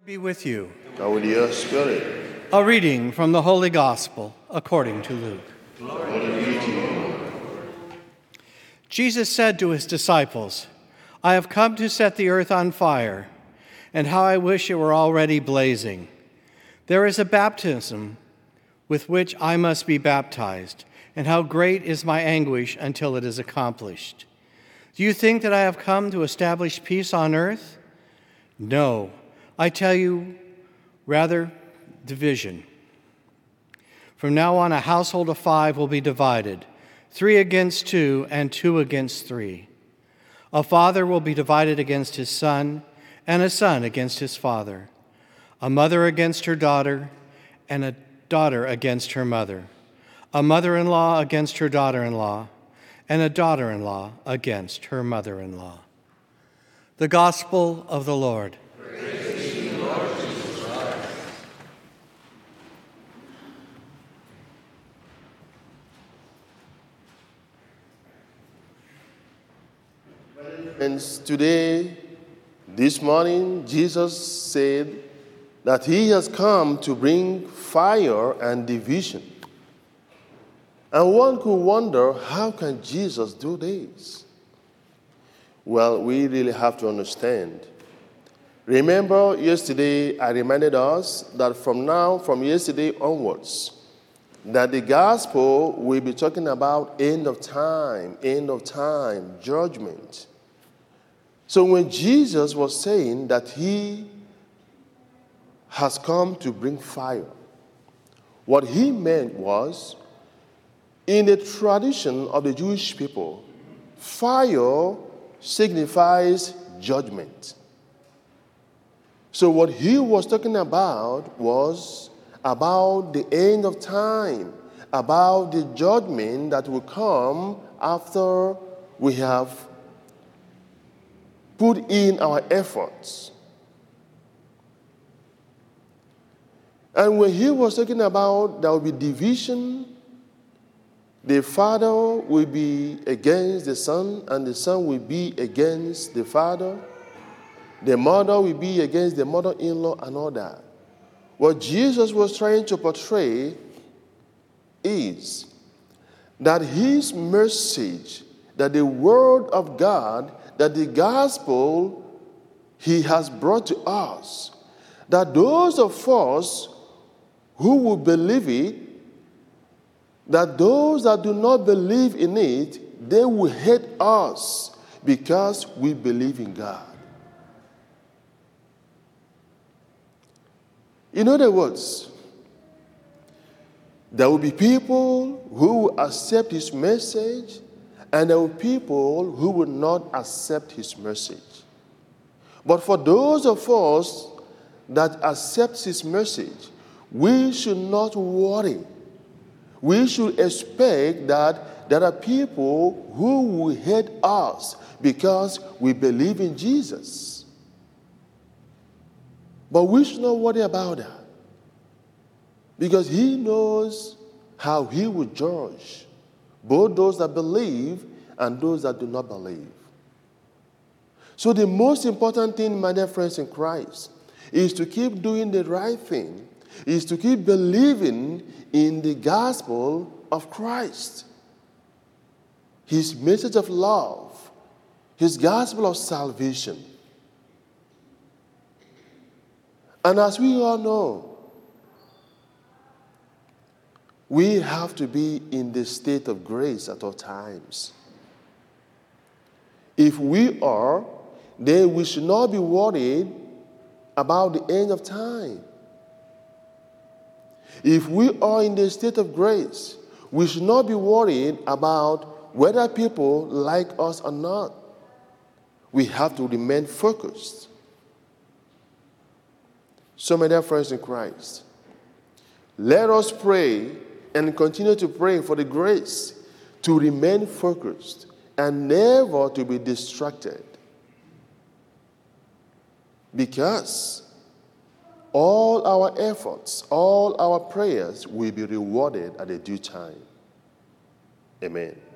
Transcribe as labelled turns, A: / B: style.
A: Be with you.
B: And with your spirit.
A: A reading from the Holy Gospel according to Luke.
B: Glory be to you.
A: Jesus said to his disciples, "I have come to set the earth on fire, and how I wish it were already blazing. There is a baptism with which I must be baptized, and how great is my anguish until it is accomplished. Do you think that I have come to establish peace on earth? No. I tell you, rather, division. From now on, a household of 5 will be divided, 3 against 2 and 2 against 3. A father will be divided against his son, and a son against his father. A mother against her daughter, and a daughter against her mother. A mother-in-law against her daughter-in-law, and a daughter-in-law against her mother-in-law." The Gospel of the Lord.
B: And today, this morning, Jesus said that he has come to bring fire and division. And one could wonder, how can Jesus do this? Well, we really have to understand. Remember yesterday, I reminded us that from yesterday onwards, that the gospel will be talking about end of time, judgment. So when Jesus was saying that he has come to bring fire, what he meant was, in the tradition of the Jewish people, fire signifies judgment. So what he was talking about was about the end of time, about the judgment that will come after we have put in our efforts. And when he was talking about there will be division, the father will be against the son, and the son will be against the father. The mother will be against the mother-in-law and all that. What Jesus was trying to portray is that his message, that the word of God, that the gospel he has brought to us, that those of us who will believe it, that those that do not believe in it, they will hate us because we believe in God. In other words, there will be people who will accept his message, and there will be people who will not accept his message. But for those of us that accept his message, we should not worry. We should expect that there are people who will hate us because we believe in Jesus. But we should not worry about that, because he knows how he will judge both those that believe and those that do not believe. So the most important thing, my dear friends in Christ, is to keep doing the right thing, is to keep believing in the gospel of Christ, his message of love, his gospel of salvation. And as we all know, we have to be in the state of grace at all times. If we are, then we should not be worried about the end of time. If we are in the state of grace, we should not be worried about whether people like us or not. We have to remain focused. So, my dear friends in Christ, let us pray and continue to pray for the grace to remain focused and never to be distracted. Because all our efforts, all our prayers will be rewarded at a due time. Amen.